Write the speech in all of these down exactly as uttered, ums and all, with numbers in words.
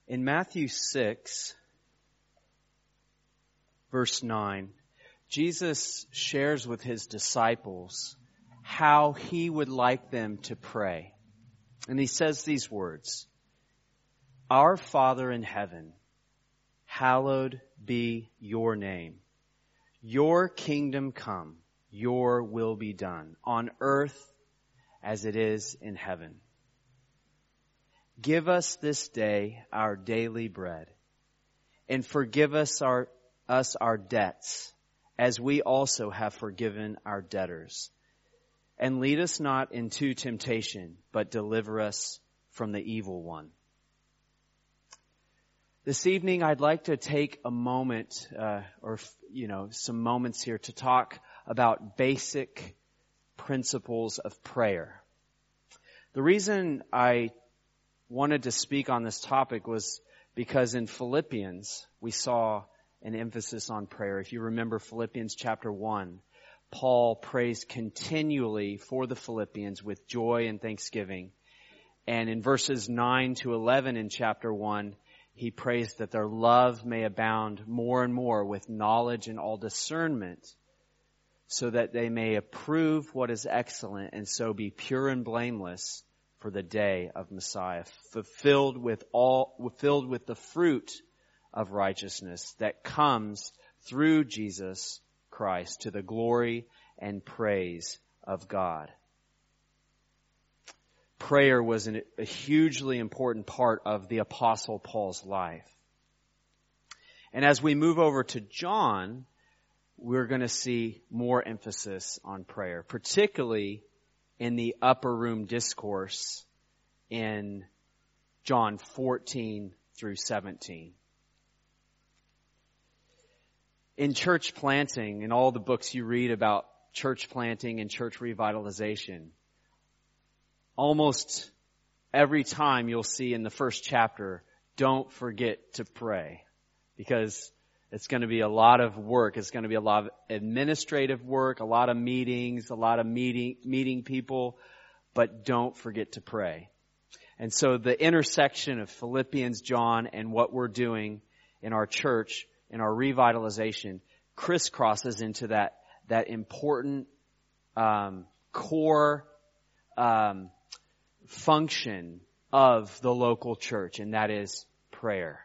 In Matthew six, verse nine, Jesus shares with his disciples how he would like them to pray. And he says these words, "Our Father in heaven, hallowed be your name. Your kingdom come, your will be done, on earth as it is in heaven. Give us this day our daily bread, and forgive us our, us our debts, as we also have forgiven our debtors. And lead us not into temptation, but deliver us from the evil one." This evening, I'd like to take a moment, uh, or, you know, some moments here to talk about basic principles of prayer. The reason I wanted to speak on this topic was because in Philippians, we saw an emphasis on prayer. If you remember Philippians chapter one, Paul prays continually for the Philippians with joy and thanksgiving. And in verses nine to eleven in chapter one, he prays that their love may abound more and more with knowledge and all discernment, so that they may approve what is excellent and so be pure and blameless for the day of Messiah, fulfilled with all, filled with the fruit of righteousness that comes through Jesus Christ to the glory and praise of God. Prayer was an, a hugely important part of the Apostle Paul's life. And as we move over to John, we're going to see more emphasis on prayer, particularly in the upper room discourse in John fourteen through seventeen. In church planting, in all the books you read about church planting and church revitalization, almost every time you'll see in the first chapter, don't forget to pray, because it's going to be a lot of work. It's going to be a lot of administrative work, a lot of meetings, a lot of meeting, meeting people, but don't forget to pray. And so the intersection of Philippians, John, and what we're doing in our church, in our revitalization, crisscrosses into that, that important, um, core, um, function of the local church, and that is prayer.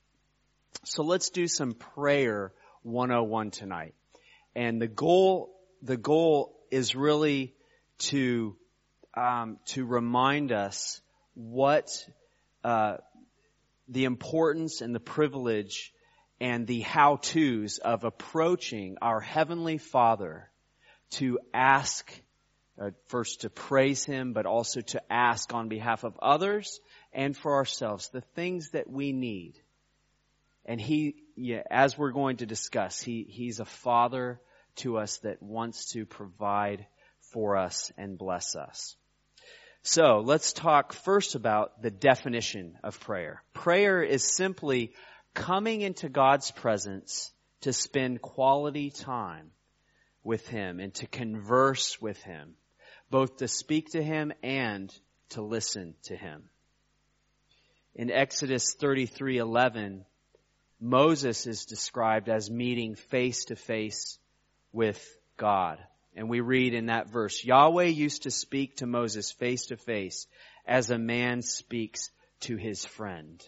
So let's do some prayer one oh one tonight. And the goal, the goal is really to, um, to remind us what, uh, the importance and the privilege and the how-tos of approaching our Heavenly Father to ask, uh, first to praise Him, but also to ask on behalf of others and for ourselves the things that we need. And He, yeah, as we're going to discuss, He, He's a Father to us that wants to provide for us and bless us. So let's talk first about the definition of prayer. Prayer is simply coming into God's presence to spend quality time with Him and to converse with Him, both to speak to Him and to listen to Him. In Exodus thirty-three eleven, Moses is described as meeting face to face with God. And we read in that verse, Yahweh used to speak to Moses face to face as a man speaks to his friend.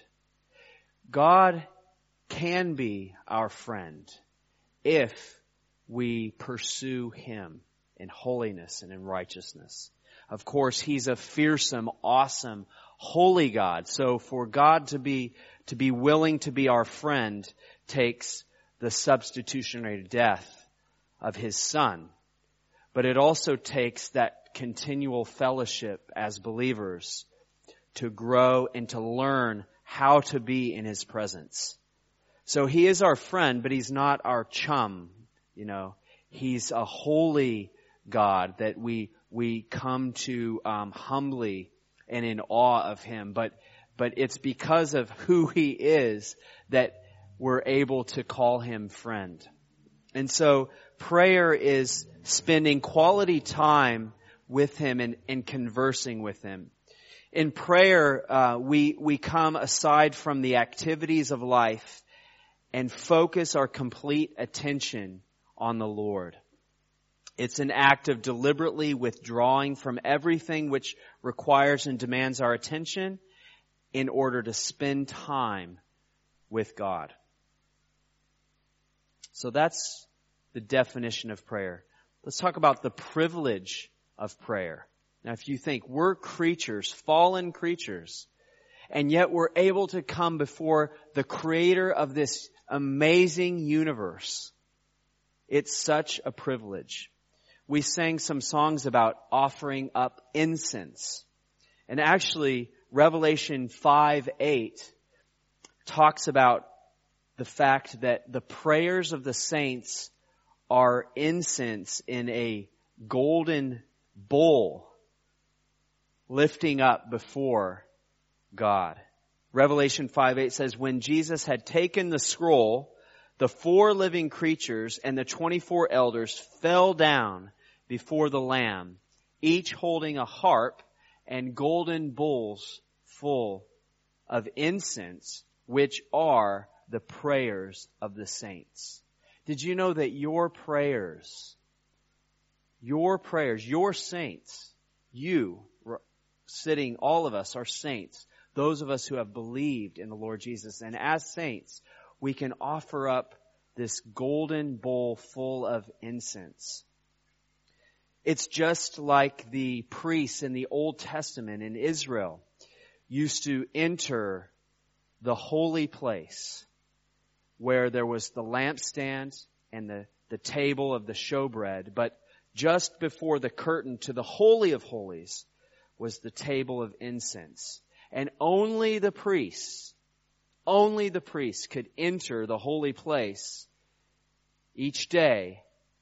God can be our friend if we pursue Him in holiness and in righteousness. Of course, He's a fearsome, awesome, holy God. So for God to be, to be willing to be our friend takes the substitutionary death of His Son. But it also takes that continual fellowship as believers to grow and to learn how to be in His presence. So He is our friend, but He's not our chum. You know, He's a holy God that we we come to um, humbly and in awe of Him. But but it's because of who He is that we're able to call Him friend. And so prayer is spending quality time with Him and, and conversing with Him. In prayer, uh, we, we come aside from the activities of life and focus our complete attention on the Lord. It's an act of deliberately withdrawing from everything which requires and demands our attention in order to spend time with God. So that's the definition of prayer. Let's talk about the privilege of prayer. Now, if you think we're creatures, fallen creatures, and yet we're able to come before the creator of this amazing universe, it's such a privilege. We sang some songs about offering up incense. And actually, Revelation five eight talks about the fact that the prayers of the saints are incense in a golden bowl lifting up before God. Revelation five eight says, when Jesus had taken the scroll, the four living creatures and the twenty-four elders fell down before the Lamb, each holding a harp and golden bowls full of incense, which are the prayers of the saints. Did you know that your prayers, your prayers, your saints, you sitting, all of us are saints, those of us who have believed in the Lord Jesus. And as saints, we can offer up this golden bowl full of incense. It's just like the priests in the Old Testament in Israel used to enter the holy place where there was the lampstand and the, the table of the showbread. But just before the curtain to the Holy of Holies was the table of incense. And only the priests, only the priests could enter the holy place each day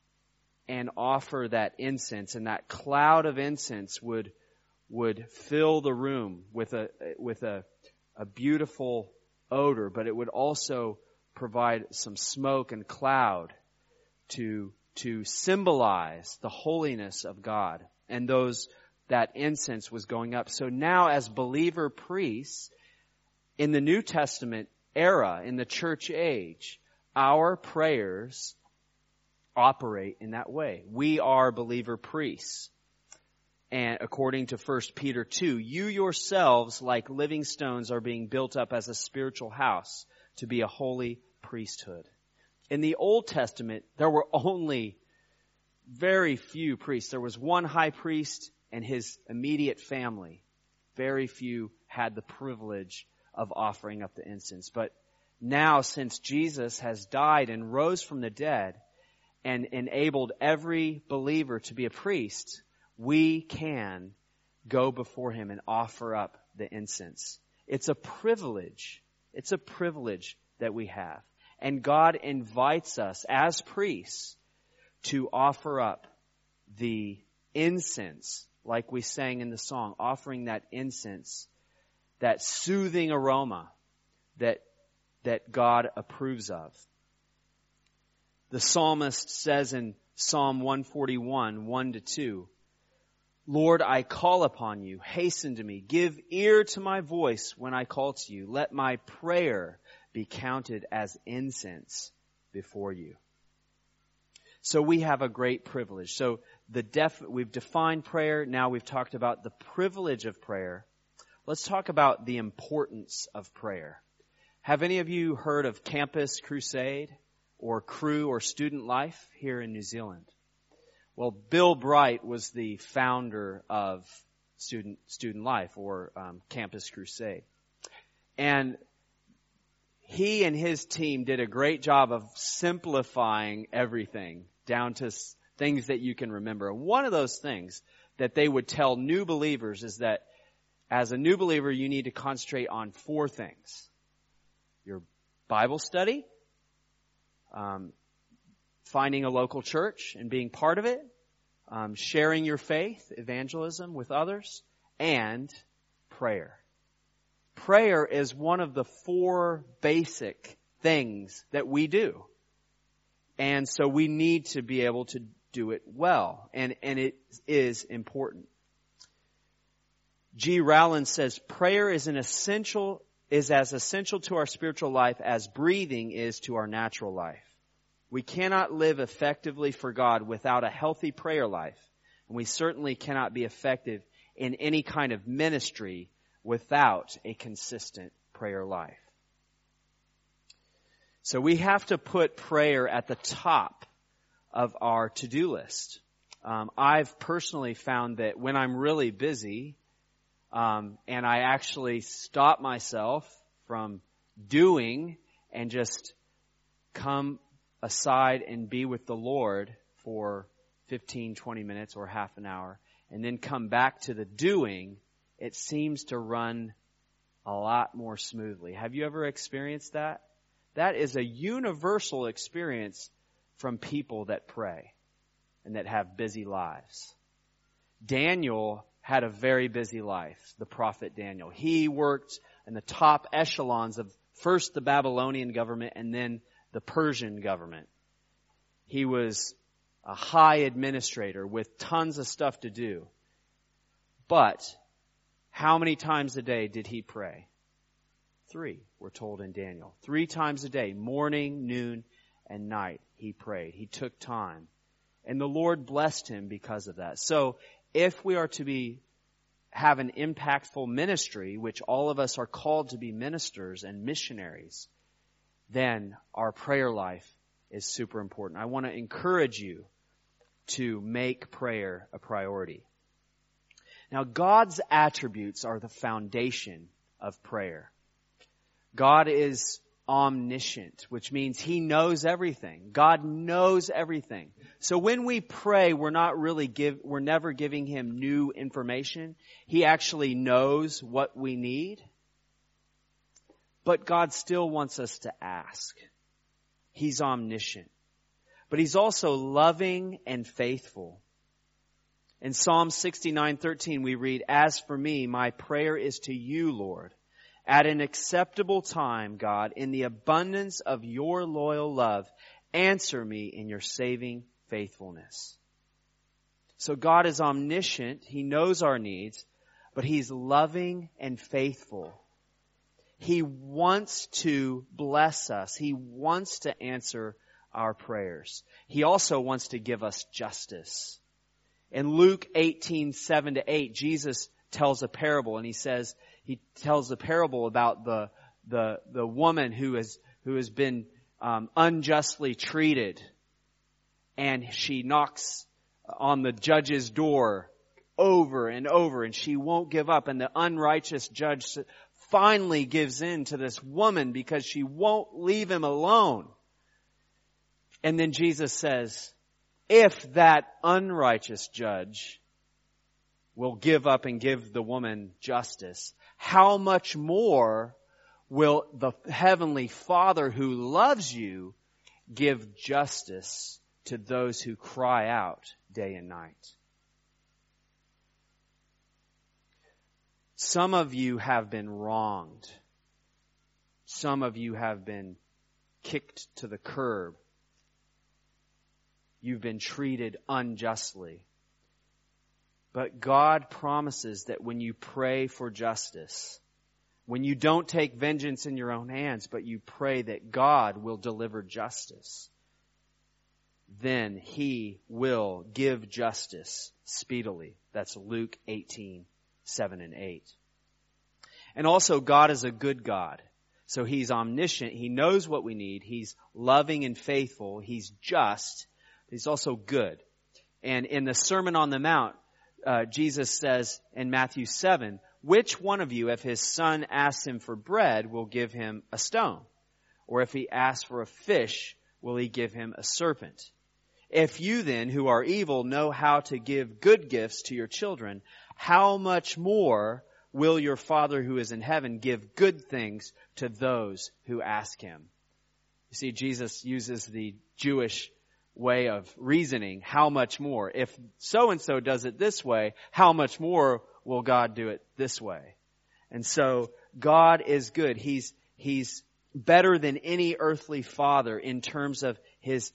and offer that incense, and that cloud of incense would would fill the room with a with a, a beautiful odor, but it would also provide some smoke and cloud to to symbolize the holiness of God. And those that incense was going up. So now as believer priests in the New Testament era, in the church age, our prayers operate in that way. We are believer priests. And according to First Peter two, you yourselves, like living stones, are being built up as a spiritual house to be a holy priesthood. In the Old Testament, there were only very few priests. There was one high priest and his immediate family. Very few had the privilege of offering up the incense. But now, since Jesus has died and rose from the dead, and enabled every believer to be a priest, we can go before Him and offer up the incense. It's a privilege. It's a privilege that we have. And God invites us as priests to offer up the incense, like we sang in the song, offering that incense, that soothing aroma that, that God approves of. The psalmist says in Psalm one forty-one, one to two, Lord, I call upon you. Hasten to me. Give ear to my voice when I call to you. Let my prayer be counted as incense before you. So we have a great privilege. So the def- we've defined prayer. Now we've talked about the privilege of prayer. Let's talk about the importance of prayer. Have any of you heard of Campus Crusade? Or Cru or Student Life here in New Zealand? Well, Bill Bright was the founder of Student Student Life or um, Campus Crusade. And he and his team did a great job of simplifying everything down to s- things that you can remember. And one of those things that they would tell new believers is that as a new believer, you need to concentrate on four things. Your Bible study, Um, finding a local church and being part of it, um, sharing your faith, evangelism with others, and prayer. Prayer is one of the four basic things that we do. And so we need to be able to do it well. And, and it is important. G. Rowland says, prayer is an essential, is as essential to our spiritual life as breathing is to our natural life. We cannot live effectively for God without a healthy prayer life. And we certainly cannot be effective in any kind of ministry without a consistent prayer life. So we have to put prayer at the top of our to-do list. Um, I've personally found that when I'm really busy, um, and I actually stop myself from doing and just come aside and be with the Lord for fifteen, twenty minutes or half an hour, and then come back to the doing, it seems to run a lot more smoothly. Have you ever experienced that? That is a universal experience from people that pray and that have busy lives. Daniel had a very busy life, the prophet Daniel. He worked in the top echelons of first the Babylonian government and then the Persian government. He was a high administrator with tons of stuff to do. But how many times a day did he pray? Three, we're told in Daniel. Three times a day, morning, noon, and night, he prayed. He took time. And the Lord blessed him because of that. So if we are to be have an impactful ministry, which all of us are called to be ministers and missionaries, then our prayer life is super important. I want to encourage you to make prayer a priority. Now, God's attributes are the foundation of prayer. God is omniscient, which means He knows everything. God knows everything. So when we pray, we're not really give, we're never giving Him new information. He actually knows what we need. But God still wants us to ask. He's omniscient. But He's also loving and faithful. In Psalm sixty-nine thirteen we read, "As for me, my prayer is to you, Lord. At an acceptable time, God, in the abundance of your loyal love, answer me in your saving faithfulness." So God is omniscient. He knows our needs, but He's loving and faithful. He wants to bless us. He wants to answer our prayers. He also wants to give us justice. In Luke eighteen, seven to eight, Jesus tells a parable, and he says, he tells a parable about the the the woman who has who has been um, unjustly treated, and she knocks on the judge's door over and over, and she won't give up, and the unrighteous judge finally gives in to this woman because she won't leave him alone. And then Jesus says, if that unrighteous judge will give up and give the woman justice, how much more will the Heavenly Father who loves you give justice to those who cry out day and night? Some of you have been wronged. Some of you have been kicked to the curb. You've been treated unjustly. But God promises that when you pray for justice, when you don't take vengeance in your own hands, but you pray that God will deliver justice, then He will give justice speedily. That's Luke eighteen, seven and eight. And also, God is a good God. So He's omniscient. He knows what we need. He's loving and faithful. He's just. He's also good. And in the Sermon on the Mount, uh, Jesus says in Matthew seven, which one of you, if his son asks him for bread, will give him a stone? Or if he asks for a fish, will he give him a serpent? If you then, who are evil, know how to give good gifts to your children, how much more will your Father who is in heaven give good things to those who ask Him? You see, Jesus uses the Jewish way of reasoning. How much more? If so-and-so does it this way, how much more will God do it this way? And so God is good. He's, He's better than any earthly father in terms of His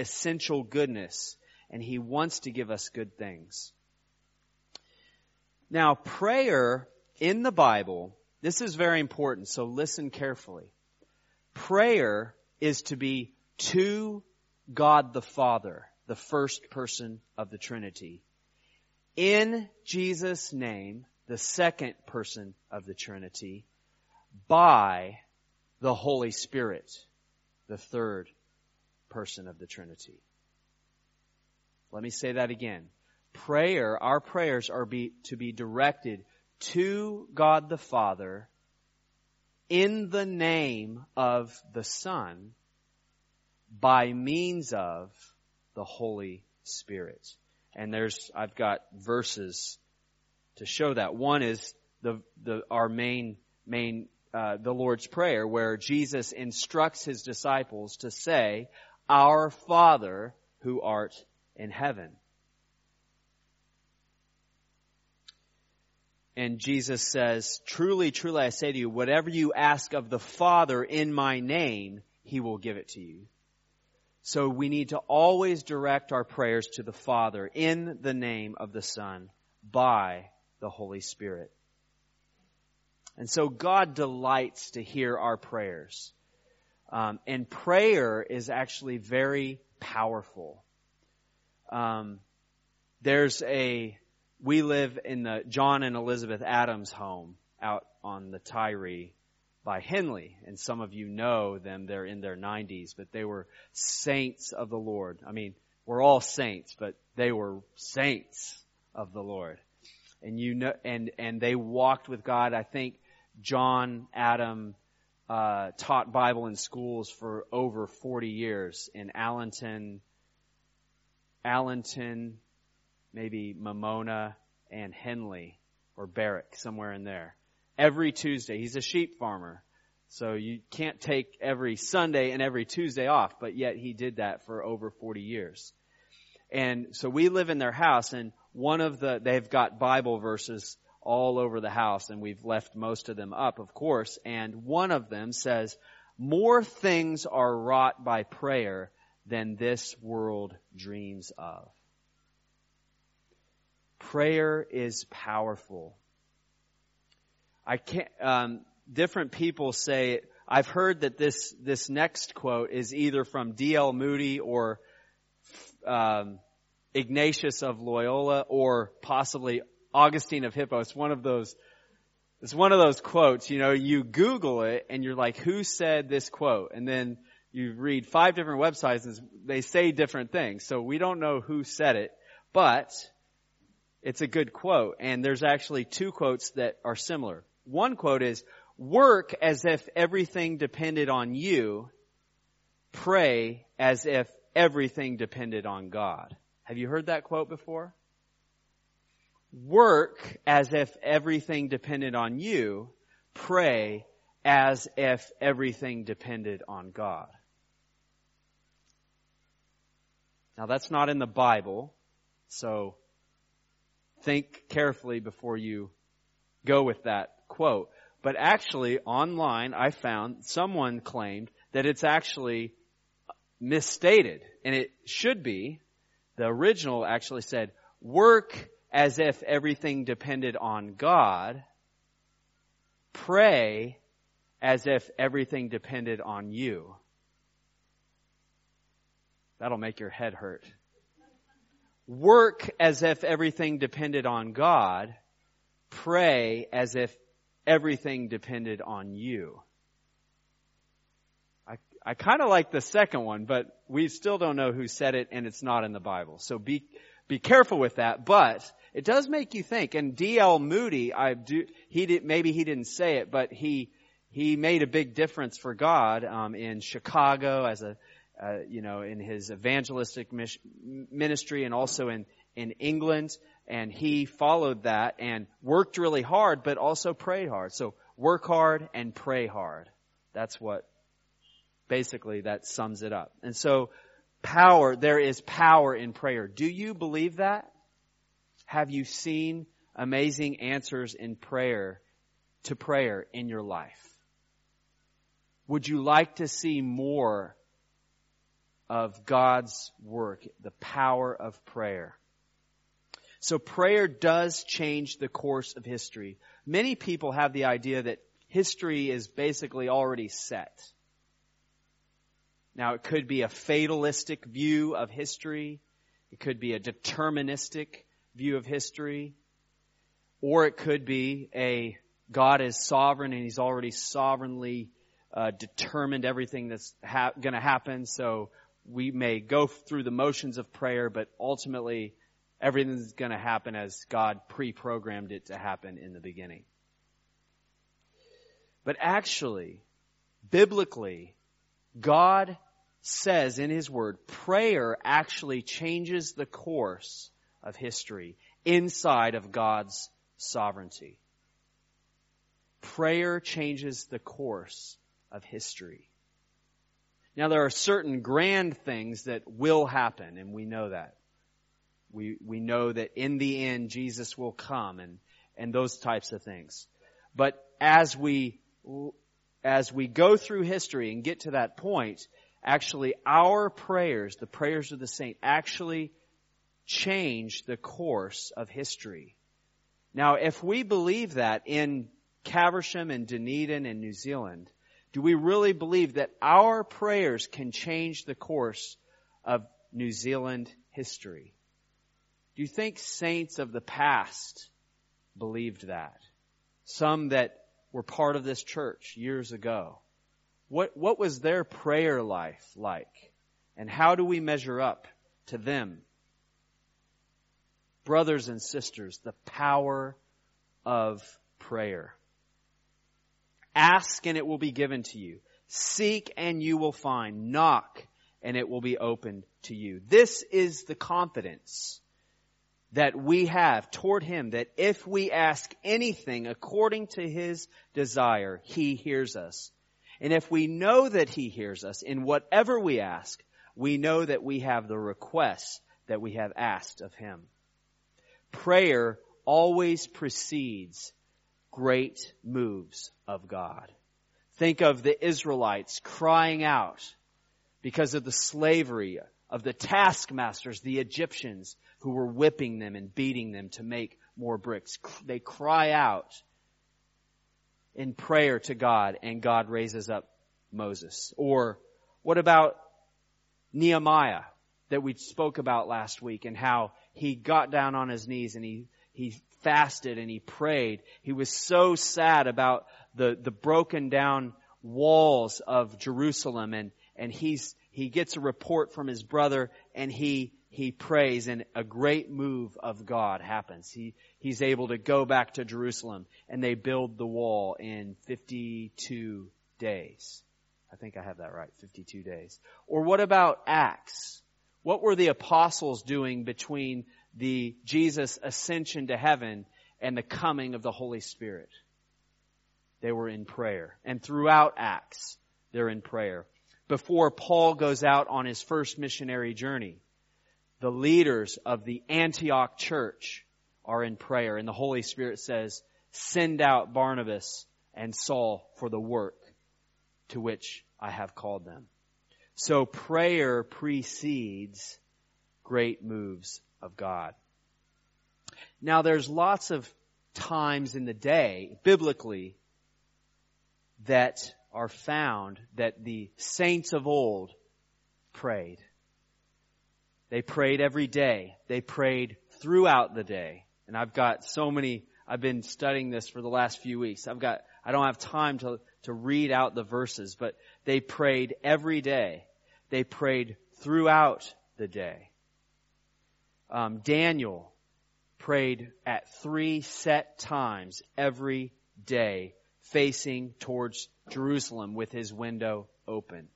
essential goodness. And He wants to give us good things. Now, prayer in the Bible, this is very important, so listen carefully. Prayer is to be to God the Father, the first person of the Trinity. In Jesus' name, the second person of the Trinity, by the Holy Spirit, the third person of the Trinity. Let me say that again. Prayer, our prayers are be, to be directed to God the Father in the name of the Son by means of the Holy Spirit. And there's, I've got verses to show that. One is the, the, our main, main, uh, the Lord's Prayer, where Jesus instructs His disciples to say, "Our Father who art in heaven." And Jesus says, "Truly, truly, I say to you, whatever you ask of the Father in my name, He will give it to you." So we need to always direct our prayers to the Father in the name of the Son by the Holy Spirit. And so God delights to hear our prayers. Um, and prayer is actually very powerful. Um, there's a... We live in the John and Elizabeth Adams home out on the Tyree by Henley. And some of you know them. They're in their nineties, but they were saints of the Lord. I mean, we're all saints, but they were saints of the Lord. And you know, and, and they walked with God. I think John Adam, uh, taught Bible in schools for over forty years in Allenton, Allenton, maybe Mamona and Henley or Barrick, somewhere in there. Every Tuesday. He's a sheep farmer. So you can't take every Sunday and every Tuesday off, but yet he did that for over forty years. And so we live in their house, and one of the, they've got Bible verses all over the house, and we've left most of them up, of course. And one of them says, "More things are wrought by prayer than this world dreams of." Prayer is powerful. I can't, um, different people say, I've heard that this, this next quote is either from D L Moody or, um, Ignatius of Loyola or possibly Augustine of Hippo. It's one of those, it's one of those quotes, you know, you Google it and you're like, who said this quote? And then you read five different websites and they say different things. So we don't know who said it, but it's a good quote, and there's actually two quotes that are similar. One quote is, "Work as if everything depended on you. Pray as if everything depended on God." Have you heard that quote before? Work as if everything depended on you. Pray as if everything depended on God. Now that's not in the Bible, so think carefully before you go with that quote. But actually, online, I found someone claimed that it's actually misstated. And it should be. The original actually said, "Work as if everything depended on God. Pray as if everything depended on you." That'll make your head hurt. Work as if everything depended on God. Pray as if everything depended on you. I, I kind of like the second one, but we still don't know who said it, and it's not in the Bible. So be be careful with that. But it does make you think. And D L Moody, I do. He did, maybe he didn't say it, but he he made a big difference for God um, in Chicago as a. Uh, you know, in his evangelistic mis- ministry and also in, in England. And he followed that and worked really hard, but also prayed hard. So work hard and pray hard. That's what, basically, that sums it up. And so power, there is power in prayer. Do you believe that? Have you seen amazing answers in prayer, to prayer in your life? Would you like to see more of God's work, the power of prayer? So prayer does change the course of history. Many people have the idea that history is basically already set. Now, it could be a fatalistic view of history. It could be a deterministic view of history. Or it could be a God is sovereign and He's already sovereignly uh, determined everything that's ha- going to happen. So we may go through the motions of prayer, but ultimately everything's going to happen as God pre-programmed it to happen in the beginning. But actually, biblically, God says in His Word, prayer actually changes the course of history inside of God's sovereignty. Prayer changes the course of history. Now, there are certain grand things that will happen, and we know that. We we know that in the end, Jesus will come, and, and those types of things. But as we as we go through history and get to that point, actually our prayers, the prayers of the saint, actually change the course of history. Now, if we believe that in Caversham and Dunedin and New Zealand, do we really believe that our prayers can change the course of New Zealand history? Do you think saints of the past believed that? Some that were part of this church years ago. What, what was their prayer life like? And how do we measure up to them? Brothers and sisters, the power of prayer. Ask and it will be given to you. Seek and you will find. Knock and it will be opened to you. This is the confidence that we have toward Him, that if we ask anything according to His desire, He hears us. And if we know that He hears us in whatever we ask, we know that we have the requests that we have asked of Him. Prayer always precedes great moves of God. Think of the Israelites crying out because of the slavery of the taskmasters, the Egyptians, who were whipping them and beating them to make more bricks. They cry out in prayer to God, and God raises up Moses. Or what about Nehemiah that we spoke about last week, and how he got down on his knees and he, he fasted and he prayed. He was so sad about the, the broken down walls of Jerusalem, and, and he's, he gets a report from his brother, and he He prays, and a great move of God happens. He, he's able to go back to Jerusalem, and they build the wall in fifty-two days. I think I have that right, fifty-two days. Or what about Acts? What were the apostles doing between the Jesus ascension to heaven and the coming of the Holy Spirit? They were in prayer. And throughout Acts, they're in prayer. Before Paul goes out on his first missionary journey, the leaders of the Antioch church are in prayer. And the Holy Spirit says, send out Barnabas and Saul for the work to which I have called them. So prayer precedes great moves of God. Now there's lots of times in the day, biblically, that are found that the saints of old prayed. They prayed every day. They prayed throughout the day. And I've got so many, I've been studying this for the last few weeks. I've got, I don't have time to, to read out the verses, but they prayed every day. They prayed throughout the day. Um, Daniel prayed at three set times every day, facing towards Jerusalem with his window open.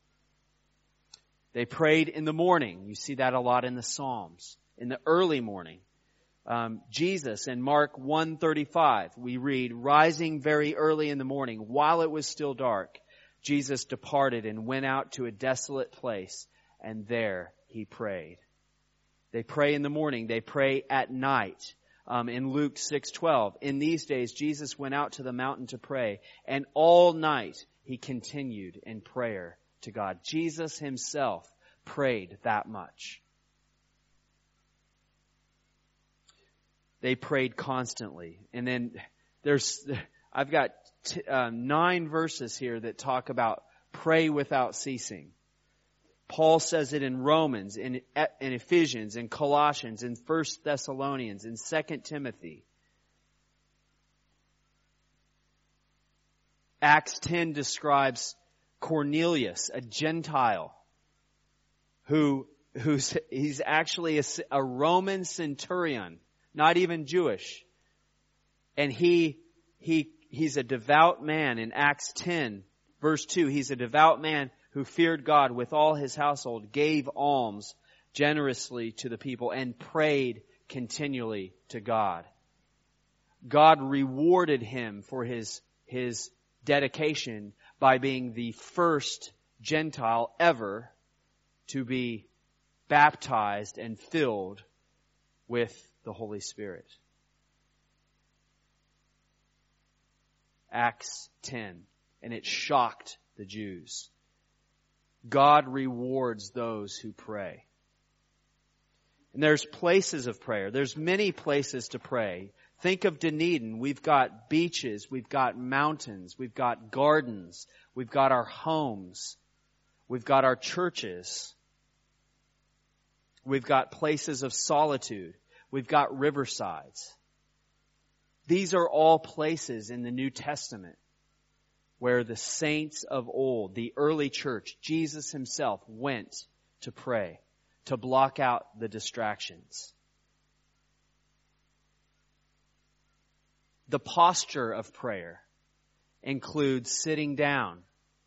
They prayed in the morning. You see that a lot in the Psalms. In the early morning. Um, Jesus in Mark one thirty-five, we read, rising very early in the morning, while it was still dark, Jesus departed and went out to a desolate place, and there he prayed. They pray in the morning. They pray at night. Um, in Luke six twelve, in these days Jesus went out to the mountain to pray, and all night he continued in prayer to God. Jesus himself prayed that much. they prayed constantly. And then there's, I've got t- uh, nine verses here that talk about pray without ceasing. Paul says it in Romans, in, in Ephesians, in Colossians, in First Thessalonians, in Second Timothy. Acts ten describes Cornelius, a Gentile, who who's he's actually a, a Roman centurion, not even Jewish, and he he he's a devout man. In Acts ten, verse two, he's a devout man who feared God with all his household, gave alms generously to the people, and prayed continually to God. God rewarded him for his his dedication by being the first Gentile ever to be baptized and filled with the Holy Spirit. Acts ten. And it shocked the Jews. God rewards those who pray. And there's places of prayer. There's many places to pray. Think of Dunedin. We've got beaches. We've got mountains. We've got gardens. We've got our homes. We've got our churches. We've got places of solitude. We've got riversides. These are all places in the New Testament where the saints of old, the early church, Jesus himself went to pray, to block out the distractions. The posture of prayer includes sitting down,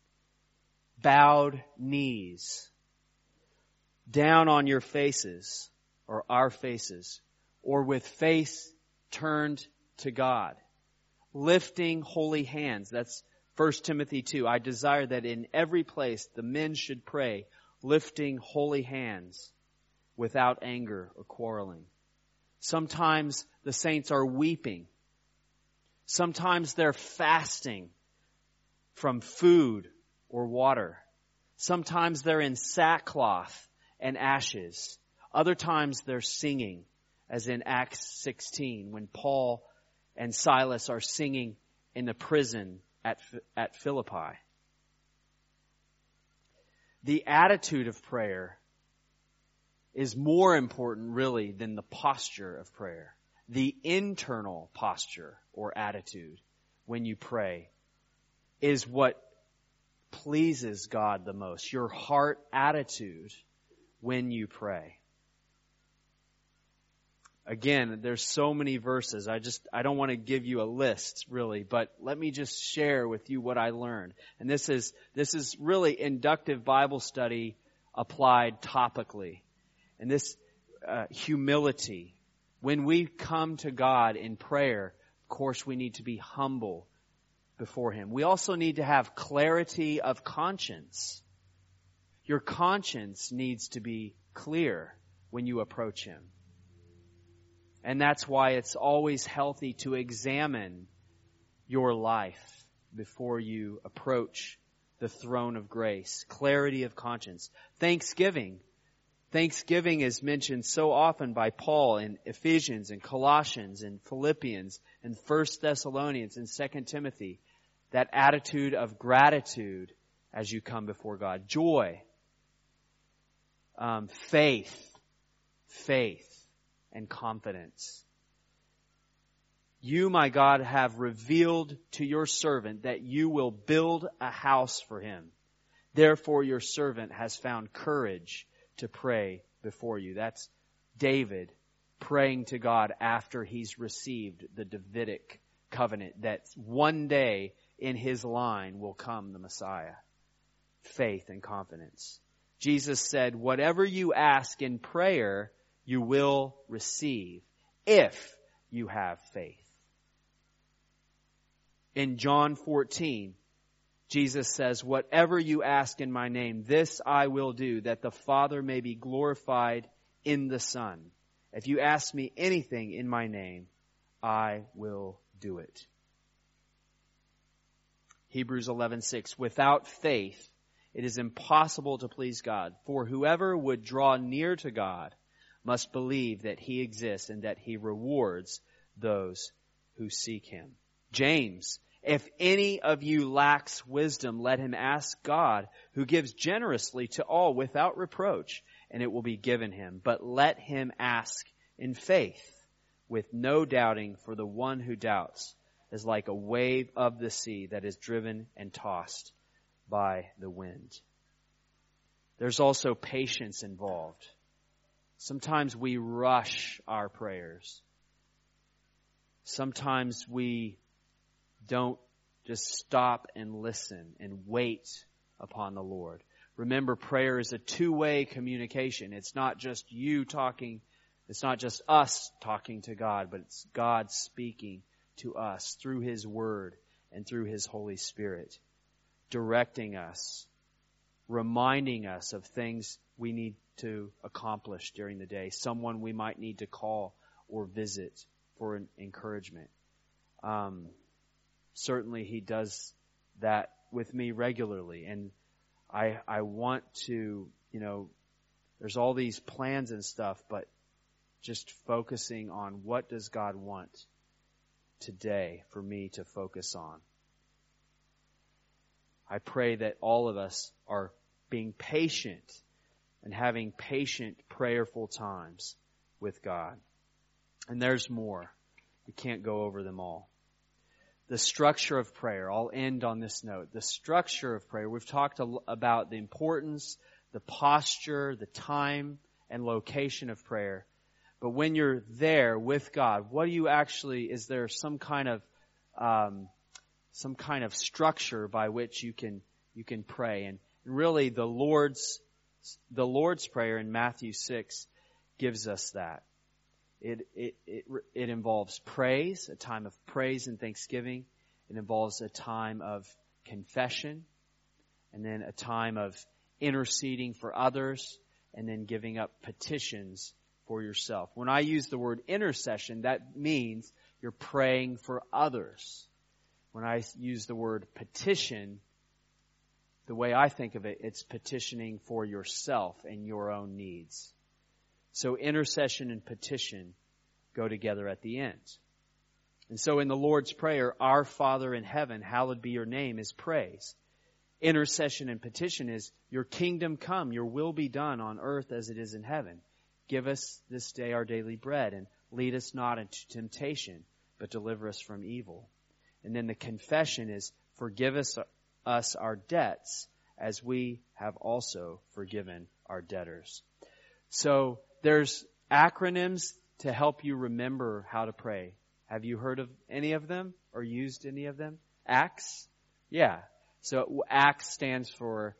bowed knees, down on your faces, or our faces, or with face turned to God, lifting holy hands. That's First Timothy two. I desire that in every place the men should pray, lifting holy hands without anger or quarreling. Sometimes the saints are weeping. Sometimes they're fasting from food or water. Sometimes they're in sackcloth and ashes. Other times they're singing, as in Acts sixteen, when Paul and Silas are singing in the prison at, at Philippi. The attitude of prayer is more important, really, than the posture of prayer. The internal posture or attitude when you pray is what pleases God the most. Your heart attitude when you pray. Again, there's so many verses. I just, I don't want to give you a list really, but let me just share with you what I learned. And this is, this is really inductive Bible study applied topically. And this uh, humility. When we come to God in prayer, of course we need to be humble before Him. We also need to have clarity of conscience. Your conscience needs to be clear when you approach Him. And that's why it's always healthy to examine your life before you approach the throne of grace. Clarity of conscience. Thanksgiving. Thanksgiving is mentioned so often by Paul in Ephesians and Colossians and Philippians and First Thessalonians and Second Timothy. That attitude of gratitude as you come before God. Joy. Um, faith. Faith. And confidence. You, my God, have revealed to your servant that you will build a house for him. Therefore your servant has found courage to pray before you. That's David praying to God after he's received the Davidic covenant that one day in his line will come the Messiah. Faith and confidence. Jesus said, whatever you ask in prayer, you will receive if you have faith. In John fourteen, Jesus says, whatever you ask in my name, this I will do, that the Father may be glorified in the Son. If you ask me anything in my name, I will do it. Hebrews eleven six, without faith, it is impossible to please God. For whoever would draw near to God must believe that He exists and that He rewards those who seek Him. James, if any of you lacks wisdom, let him ask God, who gives generously to all without reproach, and it will be given him. But let him ask in faith, with no doubting, for the one who doubts is like a wave of the sea that is driven and tossed by the wind. There's also patience involved. Sometimes we rush our prayers. Sometimes we don't just stop and listen and wait upon the Lord. Remember, prayer is a two-way communication. It's not just you talking, it's not just us talking to God, but it's God speaking to us through His Word and through His Holy Spirit, directing us, reminding us of things we need to accomplish during the day, someone we might need to call or visit for an encouragement. Um, certainly He does that with me regularly, and I I want to, you know, there's all these plans and stuff, but just focusing on what does God want today for me to focus on. I pray that all of us are being patient and having patient, prayerful times with God. And there's more. We can't go over them all. The structure of prayer. I'll end on this note. The structure of prayer. We've talked about the importance, the posture, the time, and location of prayer. But when you're there with God, what do you actually, is there some kind of, um, some kind of structure by which you can, you can pray? And really the Lord's, the Lord's Prayer in Matthew six gives us that. It, it, it, it involves praise, a time of praise and thanksgiving. It involves a time of confession, and then a time of interceding for others, and then giving up petitions for yourself. When I use the word intercession, that means you're praying for others. When I use the word petition, the way I think of it, it's petitioning for yourself and your own needs. So intercession and petition go together at the end. And so in the Lord's Prayer, our Father in heaven, hallowed be your name, is praise. Intercession and petition is, your kingdom come, your will be done on earth as it is in heaven. Give us this day our daily bread, and lead us not into temptation, but deliver us from evil. And then the confession is, forgive us, us our debts, as we have also forgiven our debtors. So there's acronyms to help you remember how to pray. Have you heard of any of them or used any of them? ACTS? Yeah. So ACTS stands for...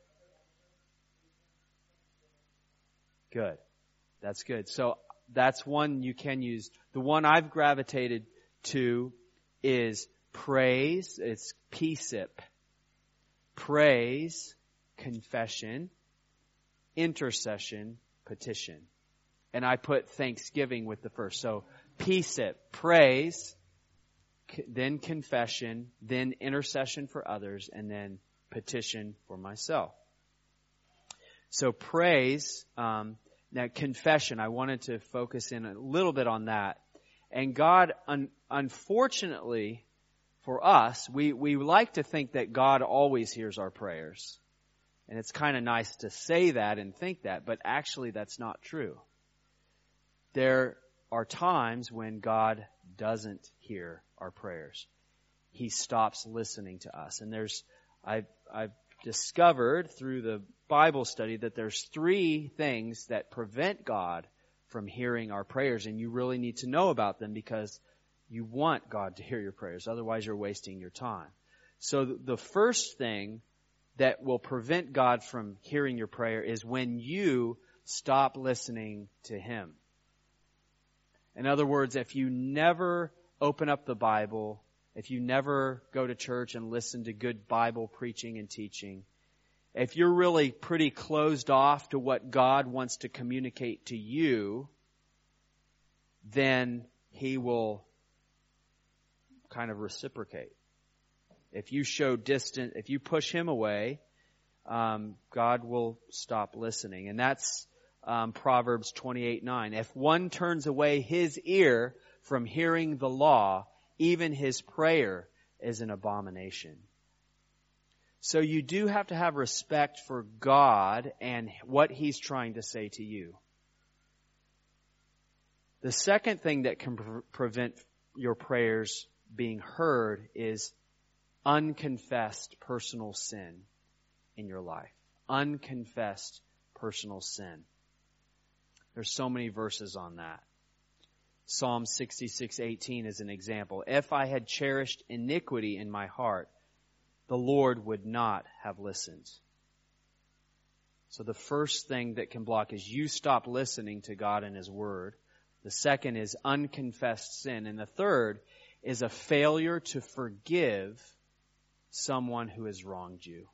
Good. That's good. So that's one you can use. The one I've gravitated to is praise. It's P S I P. Praise, confession, intercession, petition. And I put thanksgiving with the first. So P S I P, praise, then confession, then intercession for others, and then petition for myself. So praise, um, now confession, I wanted to focus in a little bit on that. And God, un- unfortunately for us, we, we like to think that God always hears our prayers. And it's kind of nice to say that and think that, but actually that's not true. There are times when God doesn't hear our prayers. He stops listening to us. And there's, I've, I've discovered through the Bible study that there's three things that prevent God from hearing our prayers. And you really need to know about them because you want God to hear your prayers. Otherwise, you're wasting your time. So the first thing that will prevent God from hearing your prayer is when you stop listening to Him. In other words, if you never open up the Bible, if you never go to church and listen to good Bible preaching and teaching, if you're really pretty closed off to what God wants to communicate to you, then He will kind of reciprocate. If you show distant, if you push Him away, um, God will stop listening. And that's um, Proverbs twenty-eight nine. If one turns away his ear from hearing the law, even his prayer is an abomination. So you do have to have respect for God and what He's trying to say to you. The second thing that can pre- prevent your prayers being heard is unconfessed personal sin in your life. Unconfessed personal sin. There's so many verses on that. Psalm sixty-six eighteen is an example. If I had cherished iniquity in my heart, the Lord would not have listened. So the first thing that can block is you stop listening to God and His Word. The second is unconfessed sin. And the third is a failure to forgive someone who has wronged you.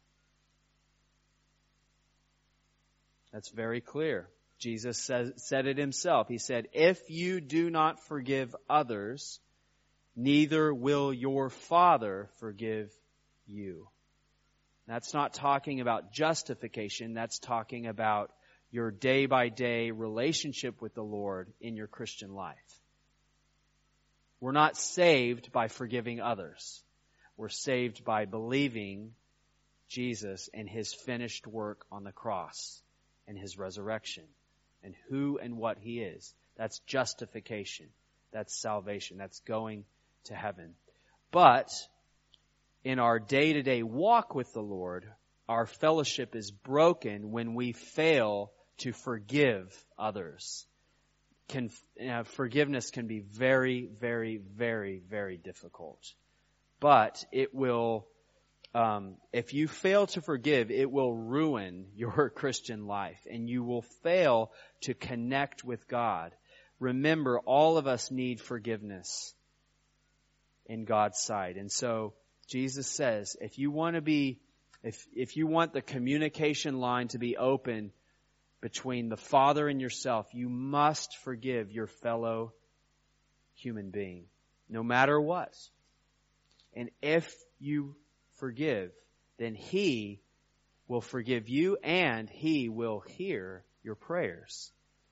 That's very clear. Jesus says, said it Himself. He said, if you do not forgive others, neither will your Father forgive you. That's not talking about justification. That's talking about your day-by-day relationship with the Lord in your Christian life. We're not saved by forgiving others. We're saved by believing Jesus and His finished work on the cross and His resurrection and who and what He is. That's justification. That's salvation. That's going to heaven. But in our day-to-day walk with the Lord, our fellowship is broken when we fail to forgive others. Can, uh, forgiveness can be very, very, very, very difficult. But it will, um, if you fail to forgive, it will ruin your Christian life, and you will fail to connect with God. Remember, all of us need forgiveness in God's sight. And so Jesus says, if you want to be, if, if you want the communication line to be open between the Father and yourself, you must forgive your fellow human being, no matter what. And if you forgive, then He will forgive you and He will hear your prayers.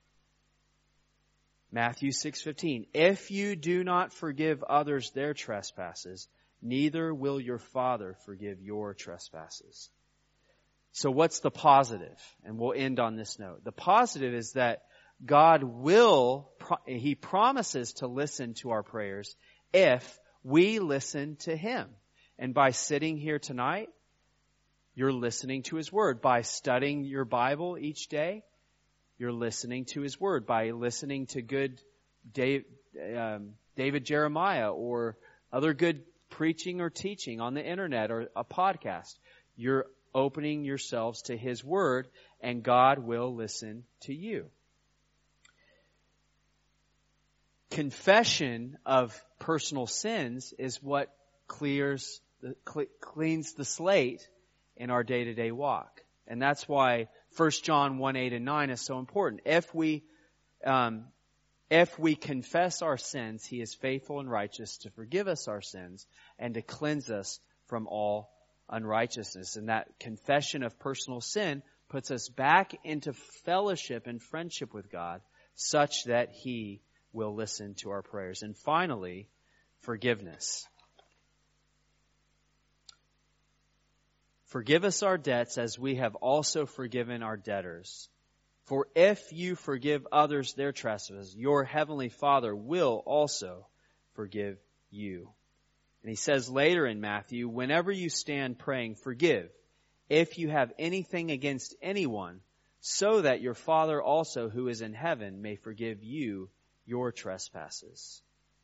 Matthew six fifteen, if you do not forgive others their trespasses, neither will your Father forgive your trespasses. So what's the positive? And we'll end on this note. The positive is that God will, He promises to listen to our prayers if we listen to Him. And by sitting here tonight, you're listening to His Word. By studying your Bible each day, you're listening to His Word. By listening to good Dave, um, David Jeremiah or other good preaching or teaching on the internet or a podcast, you're opening yourselves to His Word, and God will listen to you. Confession of personal sins is what clears the, cleans the slate in our day-to-day walk. And that's why First John one, eight and nine is so important. If we, um, if we confess our sins, He is faithful and righteous to forgive us our sins and to cleanse us from all unrighteousness. And that confession of personal sin puts us back into fellowship and friendship with God such that He will listen to our prayers. And finally, forgiveness. Forgive us our debts as we have also forgiven our debtors. For if you forgive others their trespasses, your heavenly Father will also forgive you. And He says later in Matthew, whenever you stand praying, forgive if you have anything against anyone, so that your Father also who is in heaven may forgive you your trespasses.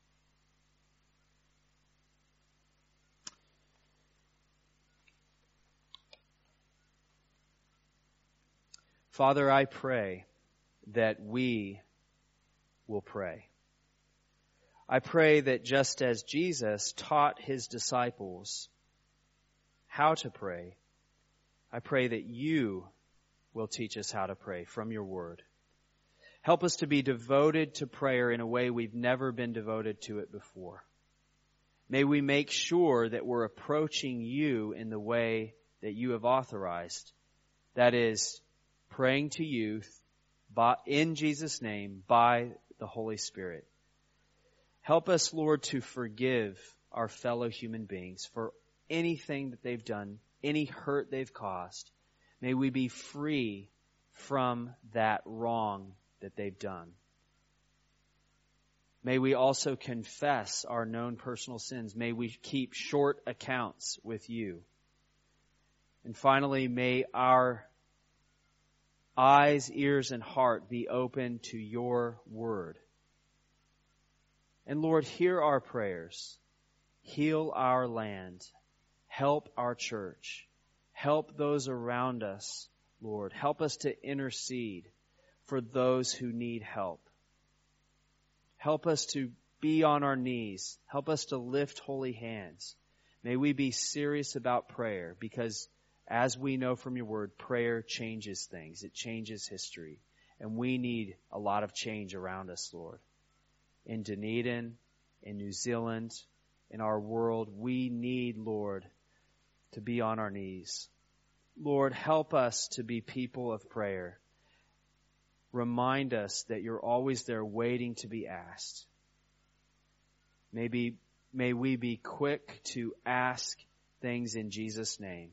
Father, I pray that we will pray. I pray that just as Jesus taught His disciples how to pray, I pray that you will teach us how to pray from your word. Help us to be devoted to prayer in a way we've never been devoted to it before. May we make sure that we're approaching you in the way that you have authorized. That is, praying to you by, in Jesus' name by the Holy Spirit. Help us, Lord, to forgive our fellow human beings for anything that they've done, any hurt they've caused. May we be free from that wrong that they've done. May we also confess our known personal sins. May we keep short accounts with you. And finally, may our eyes, ears, and heart be open to your word. And Lord, hear our prayers. Heal our land. Help our church. Help those around us, Lord. Help us to intercede for those who need help. Help us to be on our knees. Help us to lift holy hands. May we be serious about prayer, because as we know from your word, prayer changes things. It changes history. And we need a lot of change around us, Lord. In Dunedin, in New Zealand, in our world, we need, Lord, to be on our knees. Lord, help us to be people of prayer. Remind us that you're always there waiting to be asked. Maybe, may we be quick to ask things in Jesus' name.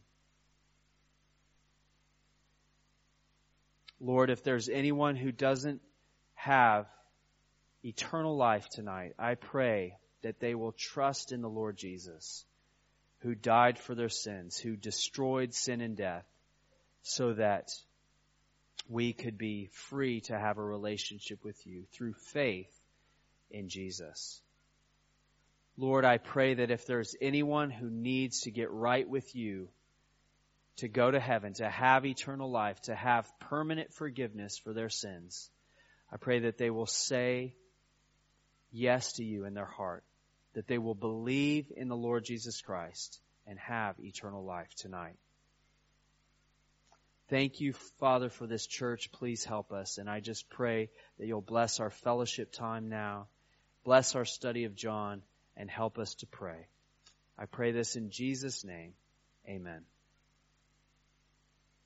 Lord, if there's anyone who doesn't have eternal life tonight, I pray that they will trust in the Lord Jesus, who died for their sins, who destroyed sin and death, so that we could be free to have a relationship with you through faith in Jesus. Lord, I pray that if there's anyone who needs to get right with you, to go to heaven, to have eternal life, to have permanent forgiveness for their sins, I pray that they will say yes to you in their heart, that they will believe in the Lord Jesus Christ and have eternal life tonight. Thank you, Father, for this church. Please help us. And I just pray that you'll bless our fellowship time now, bless our study of John, and help us to pray. I pray this in Jesus' name. Amen.